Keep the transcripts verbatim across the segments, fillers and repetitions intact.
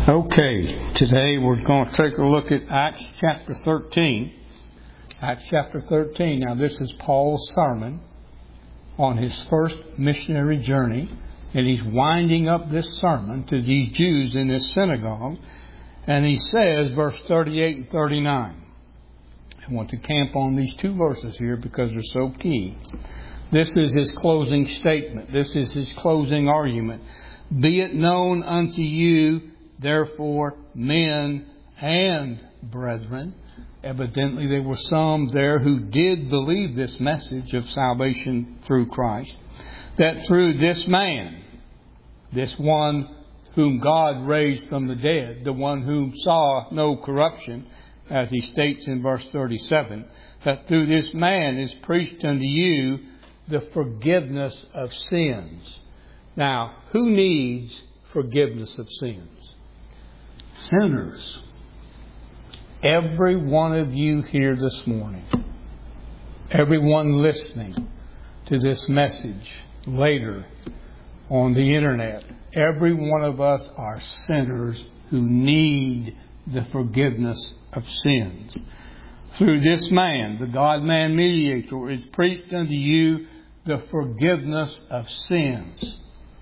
Okay, today we're going to take a look at Acts chapter thirteen. Acts chapter thirteen. Now this is Paul's sermon on his first missionary journey. And he's winding up this sermon to these Jews in this synagogue. And he says, verse thirty-eight and thirty-nine. I want to camp on these two verses here because they're so key. This is his closing statement. This is his closing argument. Be it known unto you, therefore, men and brethren. Evidently, there were some there who did believe this message of salvation through Christ. That through this man, this one whom God raised from the dead, the one whom saw no corruption, as he states in verse thirty-seven, that through this man is preached unto you the forgiveness of sins. Now, who needs forgiveness of sins? Sinners. Every one of you here this morning, everyone listening to this message later on the internet, every one of us are sinners who need the forgiveness of sins. Through this man, the God-man mediator, is preached unto you the forgiveness of sins.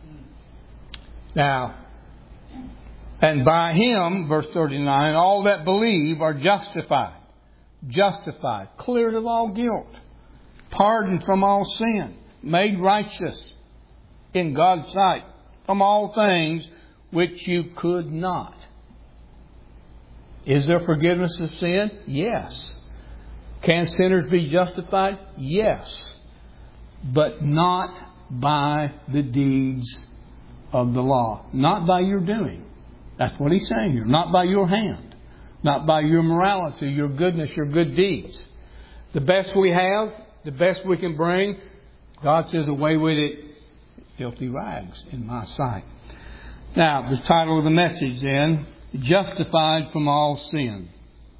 Now, and by him, verse thirty-nine, all that believe are justified. Justified. Cleared of all guilt. Pardoned from all sin. Made righteous in God's sight from all things which you could not. Is there forgiveness of sin? Yes. Can sinners be justified? Yes. But not by the deeds of the law. Not by your doing. That's what he's saying here. Not by your hand. Not by your morality, your goodness, your good deeds. The best we have, the best we can bring, God says, away with it, filthy rags in my sight. Now, the title of the message then, Justified from all sin.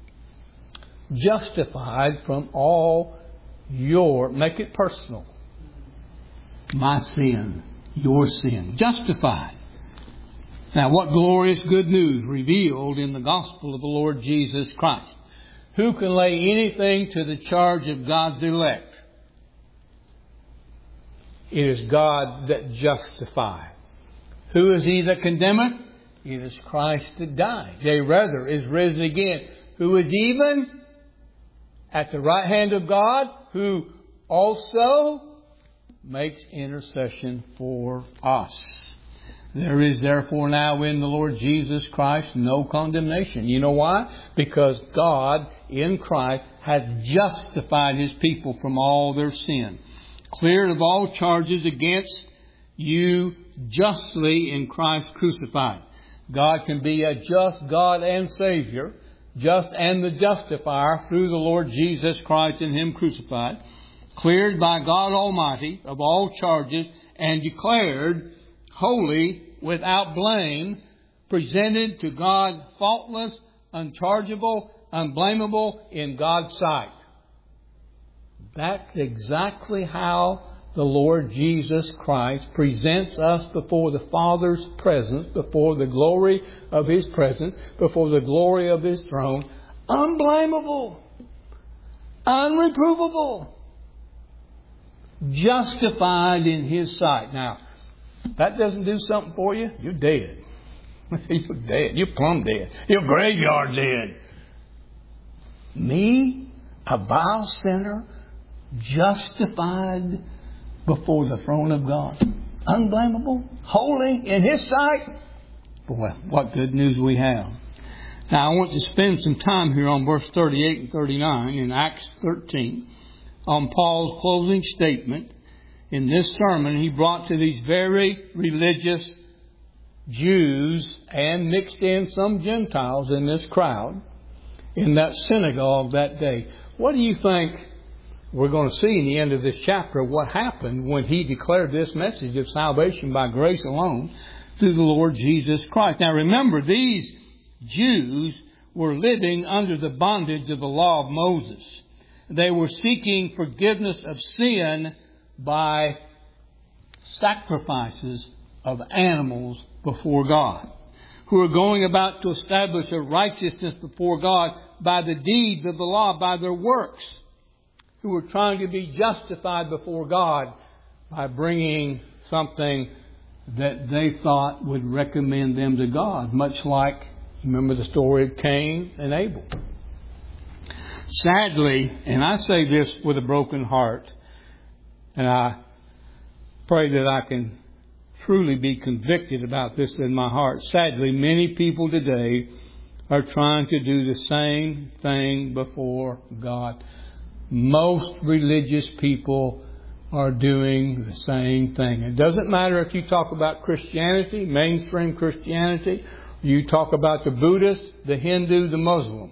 Justified from all your, make it personal. My sin, your sin. Justified. Now, what glorious good news revealed in the gospel of the Lord Jesus Christ. Who can lay anything to the charge of God's elect? It is God that justifies. Who is he that condemneth? It is Christ that died. Yea, rather, is risen again. Who is even at the right hand of God, who also makes intercession for us. There is therefore now in the Lord Jesus Christ no condemnation. You know why? Because God in Christ has justified His people from all their sin. Cleared of all charges against you justly in Christ crucified. God can be a just God and Savior, just and the justifier through the Lord Jesus Christ and Him crucified. Cleared by God Almighty of all charges and declared holy, without blame, presented to God faultless, unchargeable, unblameable in God's sight. That's exactly how the Lord Jesus Christ presents us before the Father's presence, before the glory of His presence, before the glory of His throne. Unblameable, unreprovable, justified in His sight. Now, that doesn't do something for you, you're dead. You're dead. You're plumb dead. You're graveyard dead. Me, a vile sinner, justified before the throne of God. Unblameable, holy in His sight. Boy, what good news we have. Now, I want to spend some time here on verse thirty-eight and thirty-nine in Acts thirteen on Paul's closing statement. In this sermon, he brought to these very religious Jews and mixed in some Gentiles in this crowd in that synagogue that day. What do you think we're going to see in the end of this chapter? What happened when he declared this message of salvation by grace alone through the Lord Jesus Christ? Now remember, these Jews were living under the bondage of the law of Moses. They were seeking forgiveness of sin by sacrifices of animals before God. who are going about to establish a righteousness before God by the deeds of the law, by their works, who are trying to be justified before God by bringing something that they thought would recommend them to God, much like, remember the story of Cain and Abel. Sadly, and I say this with a broken heart, and I pray that I can truly be convicted about this in my heart. Sadly, many people today are trying to do the same thing before God. Most religious people are doing the same thing. It doesn't matter if you talk about Christianity, mainstream Christianity, you talk about the Buddhist, the Hindu, the Muslim.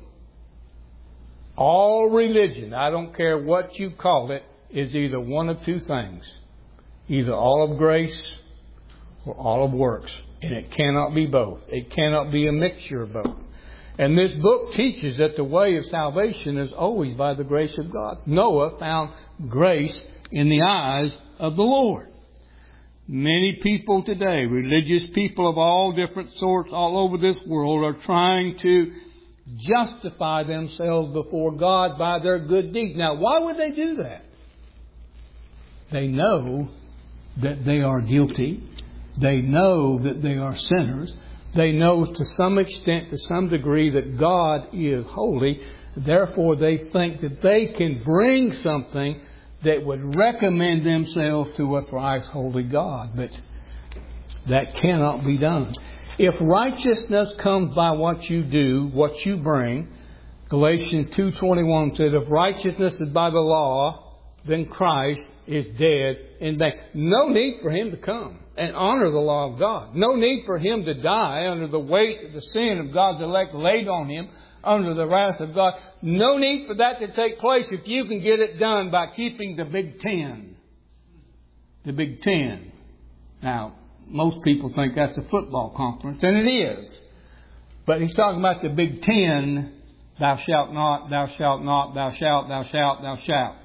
All religion, I don't care what you call it, is either one of two things. Either all of grace or all of works. And it cannot be both. It cannot be a mixture of both. And this book teaches that the way of salvation is always by the grace of God. Noah found grace in the eyes of the Lord. Many people today, religious people of all different sorts all over this world, are trying to justify themselves before God by their good deeds. Now, why would they do that? They know that they are guilty. They know that they are sinners. They know to some extent, to some degree, that God is holy. Therefore, they think that they can bring something that would recommend themselves to a thrice holy God. But that cannot be done. If righteousness comes by what you do, what you bring, Galatians two twenty-one said, if righteousness is by the law, then Christ is dead in vain. No need for Him to come and honor the law of God. No need for Him to die under the weight of the sin of God's elect laid on Him, under the wrath of God. No need for that to take place if you can get it done by keeping the Big Ten. The Big Ten. Now, most people think that's a football conference, and it is. But he's talking about the Big Ten. Thou shalt not, thou shalt not, thou shalt, thou shalt, thou shalt.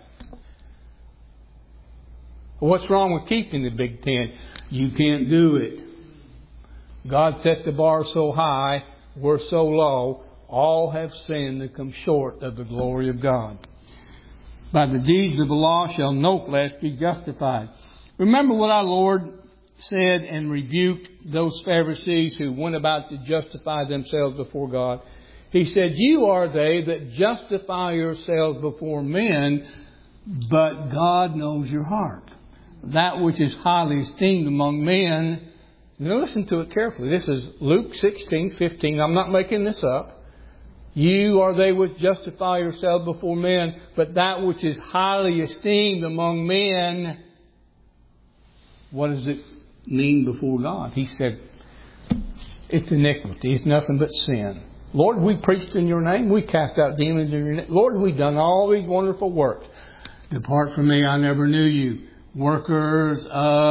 What's wrong with keeping the Big Ten? You can't do it. God set the bar so high, we're so low. All have sinned and come short of the glory of God. By the deeds of the law shall no flesh be justified. Remember what our Lord said and rebuked those Pharisees who went about to justify themselves before God. He said, you are they that justify yourselves before men, but God knows your heart. That which is highly esteemed among men. Now listen to it carefully. This is Luke sixteen fifteen. I'm not making this up. You are they which justify yourselves before men, but that which is highly esteemed among men, what does it mean before God? He said, it's iniquity. It's nothing but sin. Lord, we preached in your name. We cast out demons in your name. Lord, we've done all these wonderful works. Depart from me, I never knew you. Workers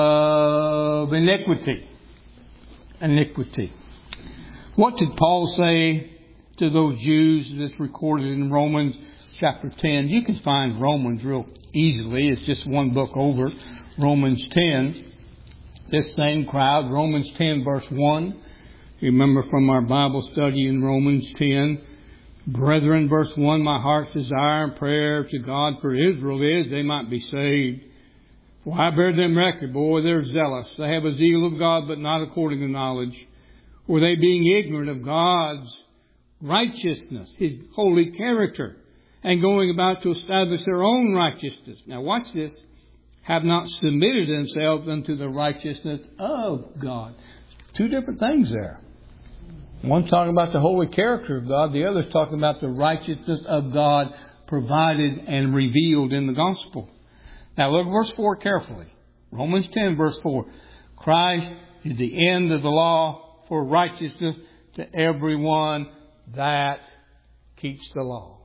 of iniquity. Iniquity. What did Paul say to those Jews that's recorded in Romans chapter ten? You can find Romans real easily. It's just one book over. Romans ten. This same crowd, Romans ten verse one. You remember from our Bible study in Romans ten. Brethren, verse one, my heart's desire and prayer to God for Israel is they might be saved. For I bear them record, boy, they're zealous. They have a zeal of God, but not according to knowledge. For they being ignorant of God's righteousness, His holy character, and going about to establish their own righteousness. Now watch this. Have not submitted themselves unto the righteousness of God. Two different things there. One's talking about the holy character of God. The other's talking about the righteousness of God provided and revealed in the gospel. Now look at verse four carefully. Romans ten verse four. Christ is the end of the law for righteousness to everyone that keeps the law.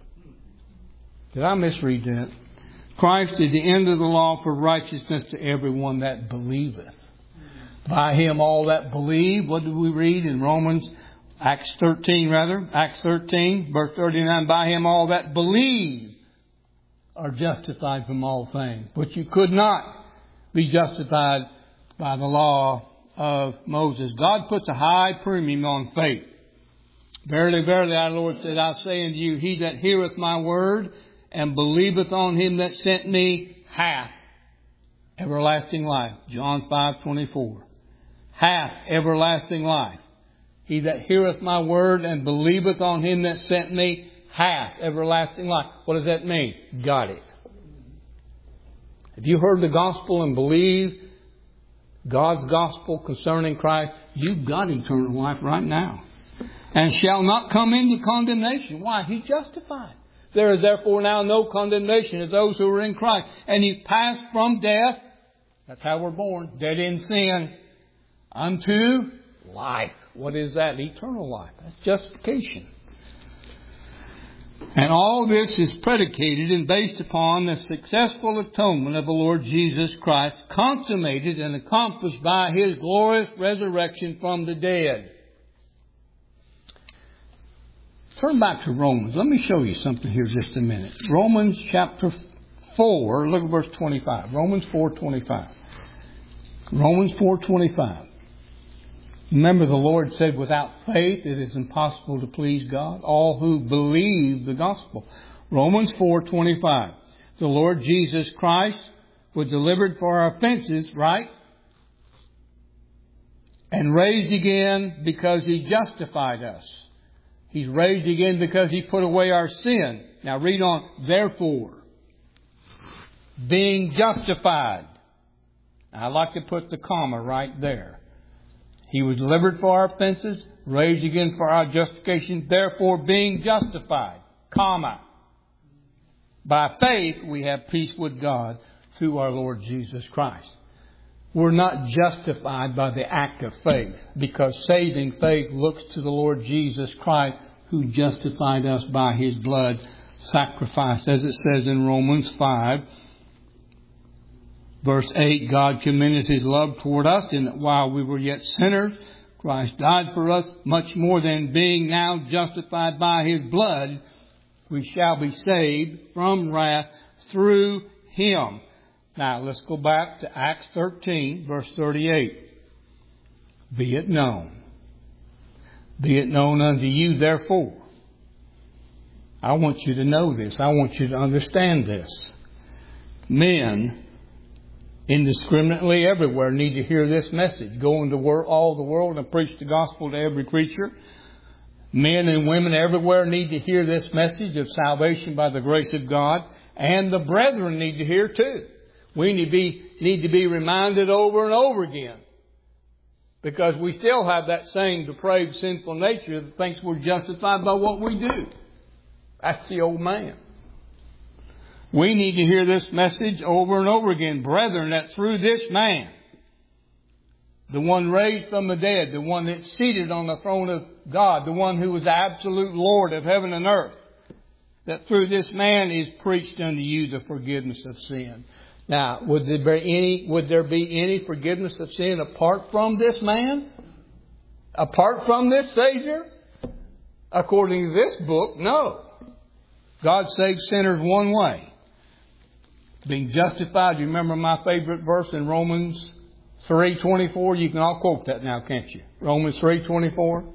Did I misread that? Christ is the end of the law for righteousness to everyone that believeth. By Him all that believe. What did we read in Romans? Acts thirteen rather. Acts thirteen verse thirty-nine. By Him all that believe are justified from all things. But you could not be justified by the law of Moses. God puts a high premium on faith. Verily, verily, our Lord said, I say unto you, he that heareth my word and believeth on him that sent me hath everlasting life. John five twenty-four. Hath everlasting life. He that heareth my word and believeth on him that sent me hath everlasting life. What does that mean? Got it. If you heard the gospel and believe God's gospel concerning Christ, you've got eternal life right now. And shall not come into condemnation. Why? He's justified. There is therefore now no condemnation of those who are in Christ. And He passed from death, that's how we're born, dead in sin, unto life. What is that? Eternal life. That's justification. And all this is predicated and based upon the successful atonement of the Lord Jesus Christ, consummated and accomplished by His glorious resurrection from the dead. Turn back to Romans. Let me show you something here just a minute. Romans chapter four, look at verse twenty-five. Romans four twenty-five. Romans four twenty-five. Remember, the Lord said, without faith it is impossible to please God. All who believe the gospel. Romans four twenty-five. The Lord Jesus Christ was delivered for our offenses, right? And raised again because He justified us. He's raised again because He put away our sin. Now read on. Therefore, being justified. I like to put the comma right there. He was delivered for our offenses, raised again for our justification. Therefore, being justified, comma. By faith, we have peace with God through our Lord Jesus Christ. We're not justified by the act of faith, because saving faith looks to the Lord Jesus Christ, who justified us by His blood sacrificed. As it says in Romans five, verse eight, God commended His love toward us in that while we were yet sinners, Christ died for us. Much more than being now justified by His blood, we shall be saved from wrath through Him. Now, let's go back to Acts thirteen, verse thirty-eight. Be it known. Be it known unto you, therefore. I want you to know this. I want you to understand this. Men, indiscriminately everywhere, need to hear this message. Go into all the world and preach the gospel to every creature. Men and women everywhere need to hear this message of salvation by the grace of God. And the brethren need to hear too. We need to be, need to be reminded over and over again. Because we still have that same depraved, sinful nature that thinks we're justified by what we do. That's the old man. We need to hear this message over and over again. Brethren, that through this man, the one raised from the dead, the one that's seated on the throne of God, the one who was the absolute Lord of heaven and earth, that through this man is preached unto you the forgiveness of sin. Now, would there be any, would there be any forgiveness of sin apart from this man? Apart from this Savior? According to this book, no. God saves sinners one way. Being justified. You remember my favorite verse in Romans three twenty-four? You can all quote that now, can't you? Romans three twenty-four.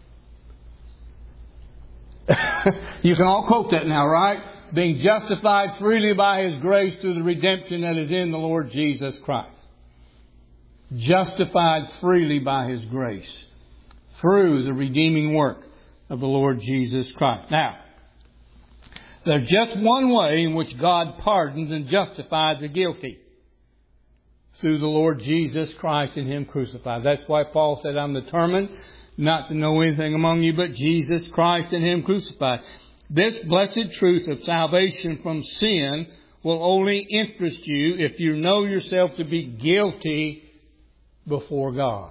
You can all quote that now, right? Being justified freely by His grace through the redemption that is in the Lord Jesus Christ. Justified freely by His grace through the redeeming work of the Lord Jesus Christ. Now, there's just one way in which God pardons and justifies the guilty. Through the Lord Jesus Christ and Him crucified. That's why Paul said, I'm determined not to know anything among you but Jesus Christ and Him crucified. This blessed truth of salvation from sin will only interest you if you know yourself to be guilty before God.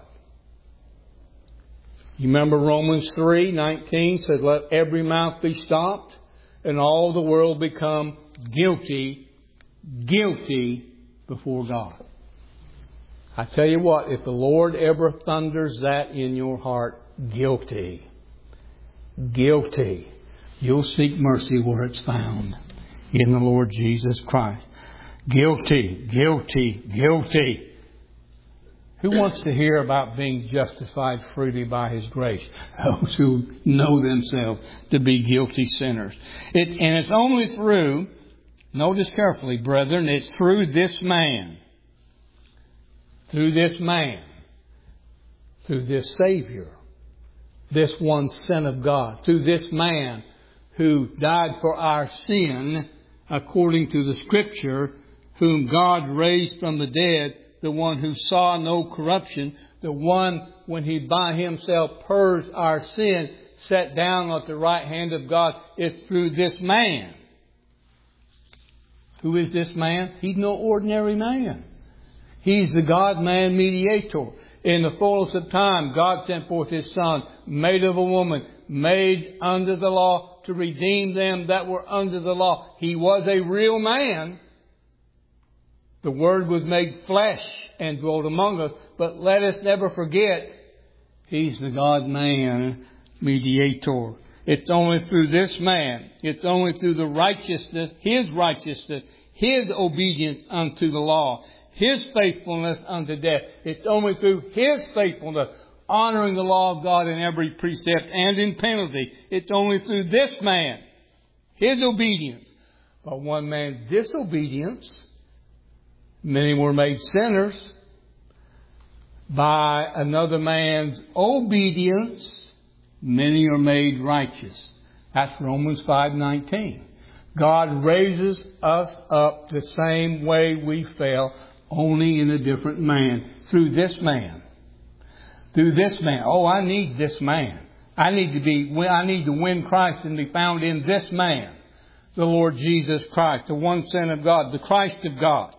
You remember Romans three nineteen says, let every mouth be stopped and all the world become guilty, guilty before God. I tell you what, if the Lord ever thunders that in your heart, guilty, guilty, you'll seek mercy where it's found in the Lord Jesus Christ. Guilty, guilty, guilty. Who wants to hear about being justified freely by His grace? Those who know themselves to be guilty sinners. It, and it's only through, notice carefully, brethren, it's through this man. Through this man. Through this Savior. This one Son of God. Through this man who died for our sin, according to the Scripture, whom God raised from the dead, the one who saw no corruption, the one when He by Himself purged our sin, sat down at the right hand of God. It's through this man. Who is this man? He's no ordinary man. He's the God-man mediator. In the fullness of time, God sent forth His Son, made of a woman, made under the law, to redeem them that were under the law. He was a real man. The Word was made flesh and dwelt among us. But let us never forget, He's the God-man mediator. It's only through this man. It's only through the righteousness, His righteousness, His obedience unto the law, His faithfulness unto death. It's only through His faithfulness, honoring the law of God in every precept and in penalty. It's only through this man, His obedience. But one man's disobedience, many were made sinners. By another man's obedience, many are made righteous. That's Romans five nineteen. God raises us up the same way we fell, only in a different man. Through this man. Through this man. Oh, I need this man. I need to be, I need to win Christ and be found in this man. The Lord Jesus Christ, the one Son of God, the Christ of God.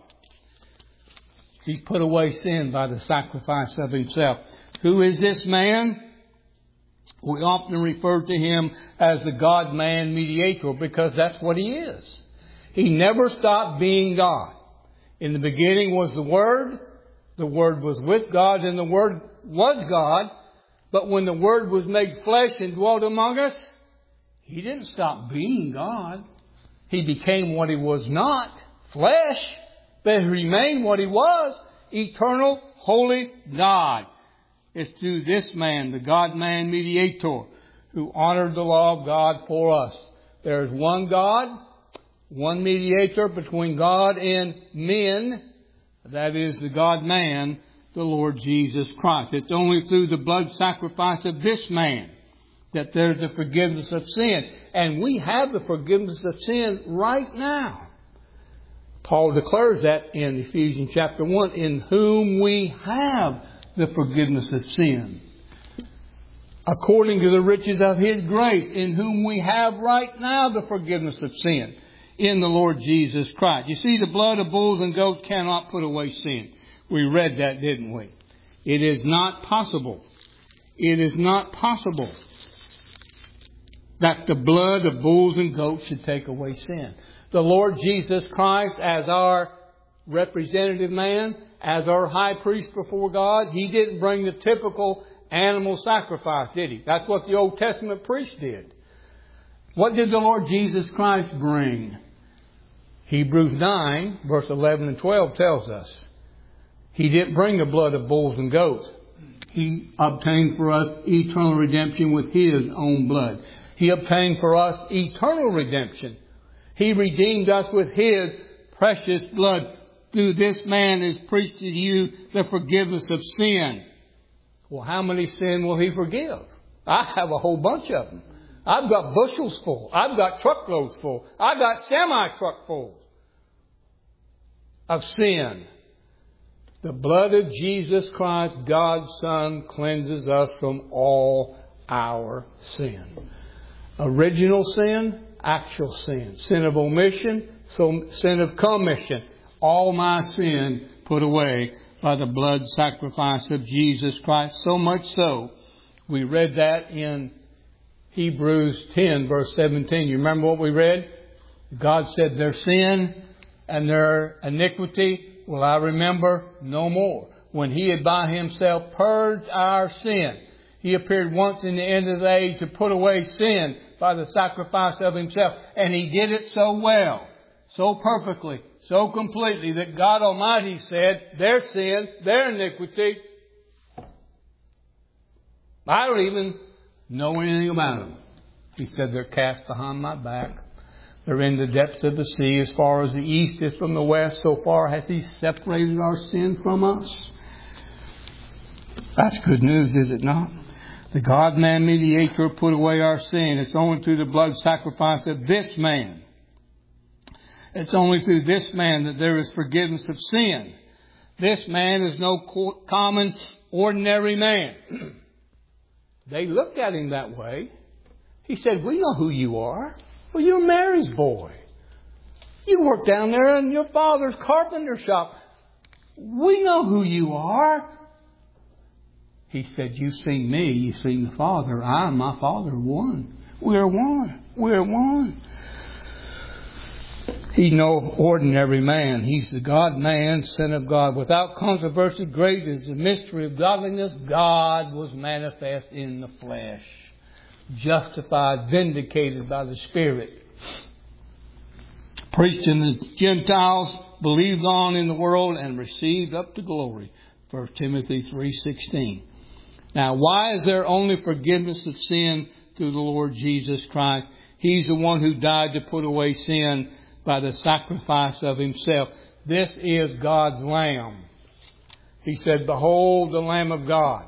He's put away sin by the sacrifice of Himself. Who is this man? We often refer to Him as the God-man mediator because that's what He is. He never stopped being God. In the beginning was the Word. The Word was with God and the Word was God. But when the Word was made flesh and dwelt among us, He didn't stop being God. He became what He was not, flesh. But He remained what He was, eternal, holy God. It's through this man, the God-man mediator, who honored the law of God for us. There is one God, one mediator between God and men. That is the God-man, the Lord Jesus Christ. It's only through the blood sacrifice of this man that there's the forgiveness of sin. And we have the forgiveness of sin right now. Paul declares that in Ephesians chapter one, in whom we have the forgiveness of sin. According to the riches of His grace, in whom we have right now the forgiveness of sin in the Lord Jesus Christ. You see, the blood of bulls and goats cannot put away sin. We read that, didn't we? It is not possible. It is not possible that the blood of bulls and goats should take away sin. The Lord Jesus Christ, as our representative man, as our high priest before God, He didn't bring the typical animal sacrifice, did He? That's what the Old Testament priest did. What did the Lord Jesus Christ bring? Hebrews nine, verse eleven and twelve tells us. He didn't bring the blood of bulls and goats. He obtained for us eternal redemption with His own blood. He obtained for us eternal redemption. He redeemed us with His precious blood. Through this man is preached to you the forgiveness of sin. Well, how many sin will He forgive? I have a whole bunch of them. I've got bushels full. I've got truckloads full. I've got semi-truck full of sin. The blood of Jesus Christ, God's Son, cleanses us from all our sin. Original sin, actual sin. Sin of omission, sin of commission. All my sin put away by the blood sacrifice of Jesus Christ. So much so, we read that in Hebrews ten, verse seventeen. You remember what we read? God said, their sin and their iniquity will I remember no more. When He had by Himself purged our sin. He appeared once in the end of the age to put away sin by the sacrifice of Himself. And He did it so well, so perfectly, so completely that God Almighty said, their sin, their iniquity I don't even know anything about them. He said, they're cast behind my back. They're in the depths of the sea. As far as the east is from the west, so far has He separated our sin from us. That's good news, is it not? The God-man mediator put away our sin. It's only through the blood sacrifice of this man. It's only through this man that there is forgiveness of sin. This man is no common, ordinary man. They looked at him that way. He said, we know who you are. Well, you're Mary's boy. You work down there in your father's carpenter shop. We know who you are. He said, you've seen me, you've seen the Father. I and my Father are one. We are one. We are one. He's no ordinary man. He's the God-man, Son of God. Without controversy, great is the mystery of godliness. God was manifest in the flesh. Justified, vindicated by the Spirit. Preached in the Gentiles, believed on in the world, and received up to glory. First Timothy three sixteen. Now, why is there only forgiveness of sin through the Lord Jesus Christ? He's the one who died to put away sin by the sacrifice of Himself. This is God's Lamb. He said, behold the Lamb of God.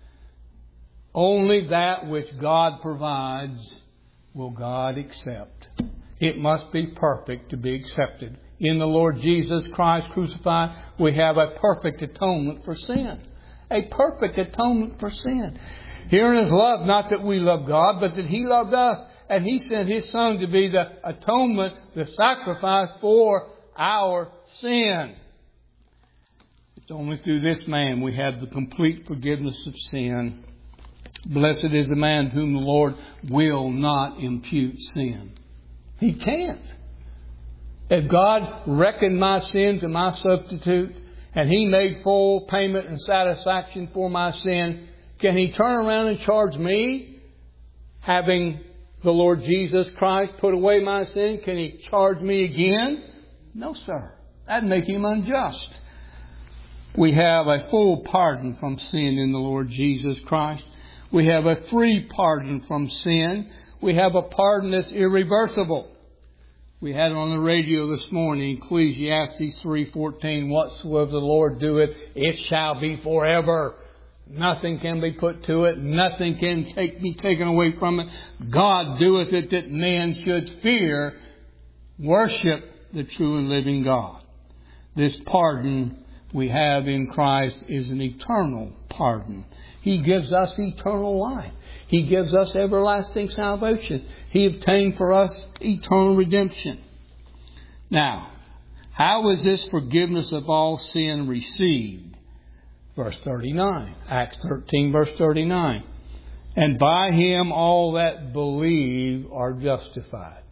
Only that which God provides will God accept. It must be perfect to be accepted. In the Lord Jesus Christ crucified, we have a perfect atonement for sin. A perfect atonement for sin. Here in His love, not that we love God, but that He loved us. And He sent His Son to be the atonement, the sacrifice for our sin. It's only through this man we have the complete forgiveness of sin. Blessed is the man whom the Lord will not impute sin. He can't. If God reckoned my sin to my substitute, and He made full payment and satisfaction for my sin, can He turn around and charge me, having the Lord Jesus Christ put away my sin? Can He charge me again? No, sir. That'd make Him unjust. We have a full pardon from sin in the Lord Jesus Christ. We have a free pardon from sin. We have a pardon that's irreversible. We had it on the radio this morning, Ecclesiastes three fourteen. Whatsoever the Lord doeth, it shall be forever. Nothing can be put to it. Nothing can take, be taken away from it. God doeth it that men should fear, worship the true and living God. This pardon we have in Christ is an eternal pardon. He gives us eternal life. He gives us everlasting salvation. He obtained for us eternal redemption. Now, how is this forgiveness of all sin received? Verse thirty-nine. Acts thirteen, verse thirty-nine. And by Him all that believe are justified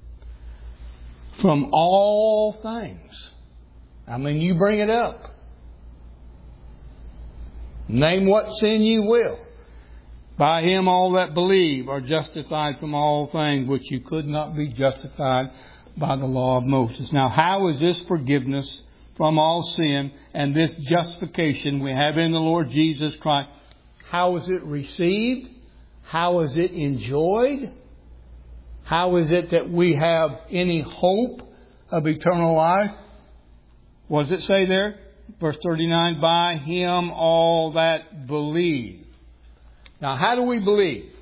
from all things. I mean, you bring it up. Name what sin you will. By Him all that believe are justified from all things which you could not be justified by the law of Moses. Now, how is this forgiveness from all sin and this justification we have in the Lord Jesus Christ? How is it received? How is it enjoyed? How is it that we have any hope of eternal life? What does it say there? Verse thirty-nine, by Him all that believe. Now, how do we believe?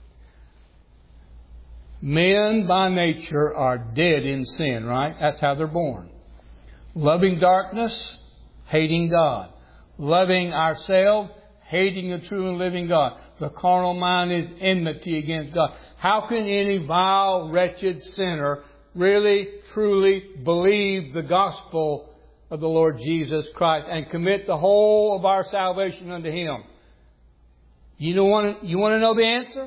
Men by nature are dead in sin, right? That's how they're born. Loving darkness, hating God. Loving ourselves, hating the true and living God. The carnal mind is enmity against God. How can any vile, wretched sinner really, truly believe the gospel of the Lord Jesus Christ and commit the whole of our salvation unto Him? You don't want to, you want to know the answer?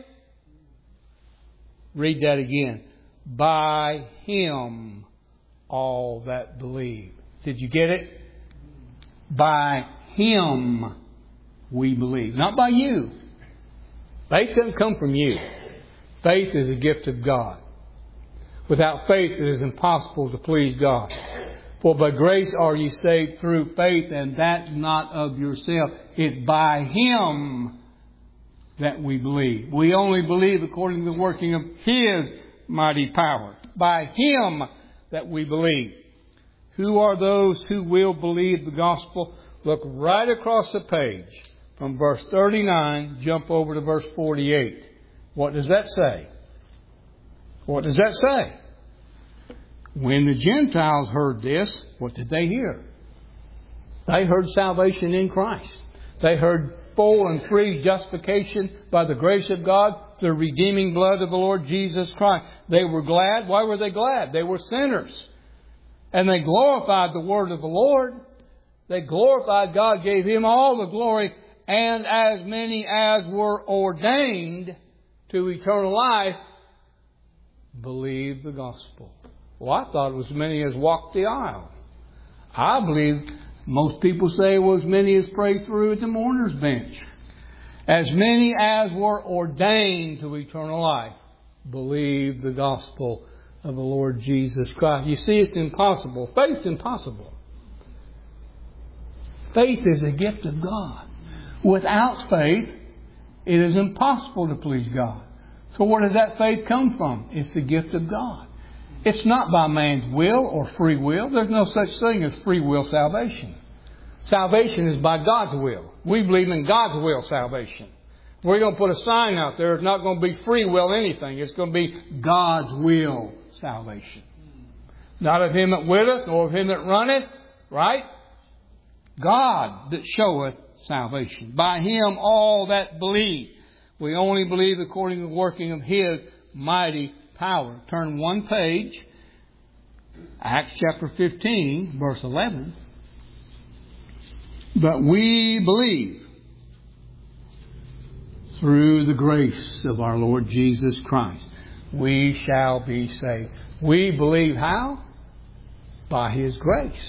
Read that again. By Him all that believe. Did you get it? By Him we believe. Not by you. Faith doesn't come from you. Faith is a gift of God. Without faith it is impossible to please God. For by grace are ye saved through faith, and that not of yourself. It's by Him that we believe. We only believe according to the working of His mighty power. By Him that we believe. Who are those who will believe the gospel? Look right across the page. From verse thirty-nine, jump over to verse forty-eight. What does that say? What does that say? When the Gentiles heard this, what did they hear? They heard salvation in Christ. They heard full and free justification by the grace of God, the redeeming blood of the Lord Jesus Christ. They were glad. Why were they glad? They were sinners. And they glorified the word of the Lord. They glorified God, gave Him all the glory. And as many as were ordained to eternal life believed the gospel. Well, I thought it was many as walked the aisle. I believe most people say it was many as prayed through at the mourner's bench. As many as were ordained to eternal life believed the gospel of the Lord Jesus Christ. You see, it's impossible. Faith's impossible. Faith is a gift of God. Without faith, it is impossible to please God. So where does that faith come from? It's the gift of God. It's not by man's will or free will. There's no such thing as free will salvation. Salvation is by God's will. We believe in God's will salvation. We're going to put a sign out there. It's not going to be free will anything. It's going to be God's will salvation. Not of him that willeth, nor of him that runneth. Right? God that showeth salvation. By Him all that believe. We only believe according to the working of His mighty power. Turn one page. Acts chapter fifteen, verse eleven. But we believe through the grace of our Lord Jesus Christ, we shall be saved. We believe how? By His grace.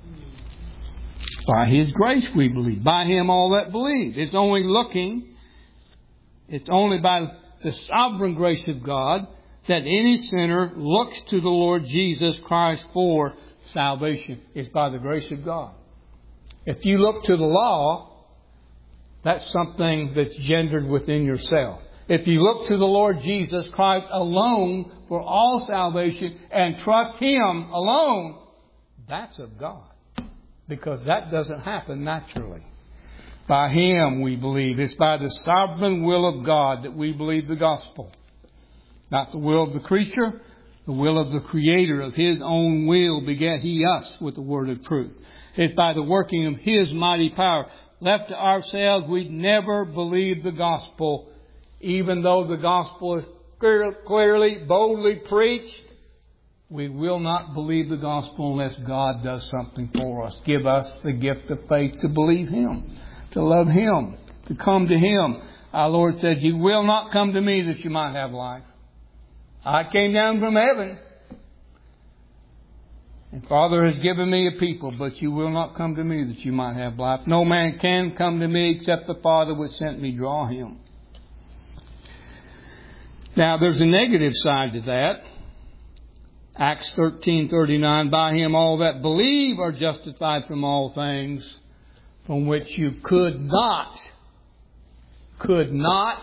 By His grace we believe. By Him all that believe. It's only looking, it's only by the sovereign grace of God that any sinner looks to the Lord Jesus Christ for salvation. It's by the grace of God. If you look to the law, that's something that's gendered within yourself. If you look to the Lord Jesus Christ alone for all salvation and trust Him alone, that's of God. Because that doesn't happen naturally. By Him we believe. It's by the sovereign will of God that we believe the gospel. Not the will of the creature, the will of the Creator. Of His own will begat He us with the word of truth. It's by the working of His mighty power. Left to ourselves, we'd never believe the gospel, even though the gospel is clearly, boldly preached. We will not believe the gospel unless God does something for us. Give us the gift of faith to believe Him, to love Him, to come to Him. Our Lord said, you will not come to me that you might have life. I came down from heaven. And Father has given me a people, but you will not come to me that you might have life. No man can come to me except the Father which sent me draw him. Now there's a negative side to that. Acts thirteen thirty-nine, by Him all that believe are justified from all things from which you could not, could not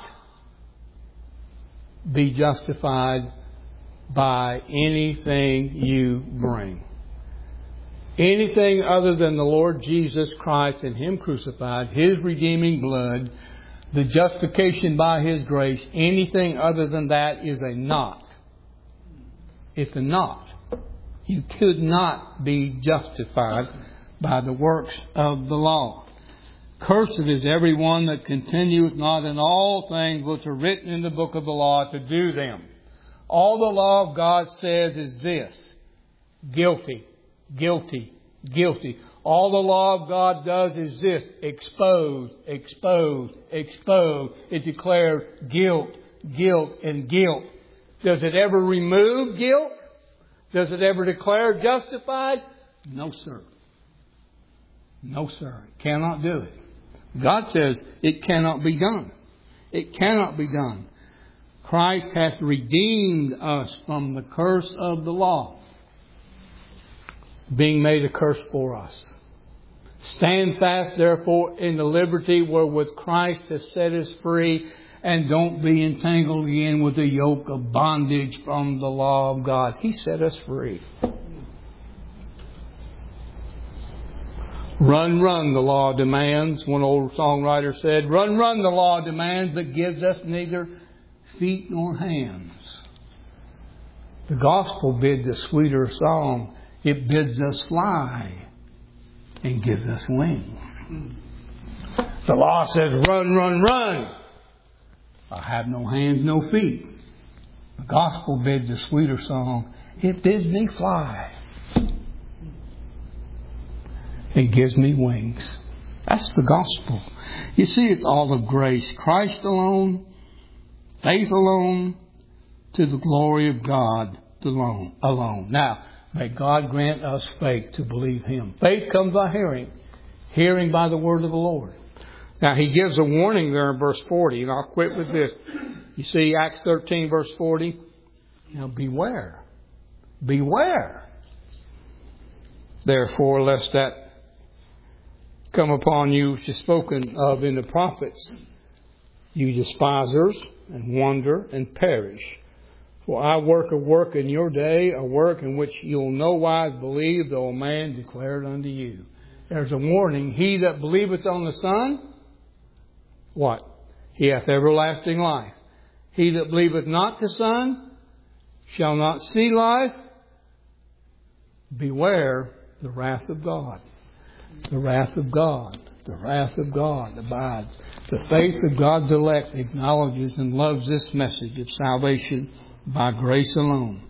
be justified by anything you bring. Anything other than the Lord Jesus Christ and Him crucified, His redeeming blood, the justification by His grace, anything other than that is a not. It's a not. You could not be justified by the works of the law. Cursed is everyone that continueth not in all things which are written in the book of the law to do them. All the law of God says is this: guilty, guilty, guilty. All the law of God does is this: expose, expose, expose. It declares guilt, guilt, and guilt. Does it ever remove guilt? Does it ever declare justified? No, sir. No, sir. It cannot do it. God says it cannot be done. It cannot be done. Christ hath redeemed us from the curse of the law, being made a curse for us. Stand fast, therefore, in the liberty wherewith Christ has set us free, and don't be entangled again with the yoke of bondage from the law of God. He set us free. Run, run, the law demands. One old songwriter said, run, run, the law demands, but gives us neither feet nor hands. The gospel bids a sweeter song. It bids us fly and gives us wings. The law says, run, run, run. I have no hands, no feet. The gospel bids a sweeter song. It bids me fly and gives me wings. That's the gospel. You see, it's all of grace. Christ alone, faith alone, to the glory of God alone. alone. Now, may God grant us faith to believe Him. Faith comes by hearing. Hearing by the word of the Lord. Now, He gives a warning there in verse forty, and I'll quit with this. You see, Acts thirteen, verse forty. Now, beware. Beware. Therefore, lest that come upon you which is spoken of in the prophets, you despisers, and wonder, and perish. For I work a work in your day, a work in which you'll no wise believe, though a man declared unto you. There's a warning. He that believeth on the Son, what? He hath everlasting life. He that believeth not the Son shall not see life. Beware the wrath of God. The wrath of God. The wrath of God abides. The faith of God's elect acknowledges and loves this message of salvation by grace alone.